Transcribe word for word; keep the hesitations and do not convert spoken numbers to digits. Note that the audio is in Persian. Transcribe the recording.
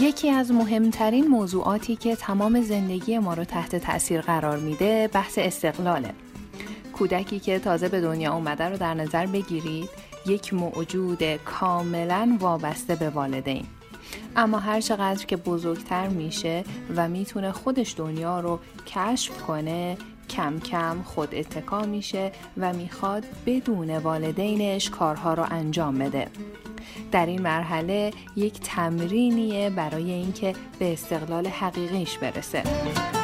یکی از مهمترین موضوعاتی که تمام زندگی ما رو تحت تأثیر قرار میده بحث استقلاله. کودکی که تازه به دنیا اومده رو در نظر بگیرید، یک موجود کاملاً وابسته به والدین. اما هر چقدر که بزرگتر میشه و میتونه خودش دنیا رو کشف کنه، کم کم خود اتکا میشه و میخواد بدون والدینش کارها رو انجام بده. در این مرحله یک تمرینیه برای اینکه به استقلال حقیقیش برسه.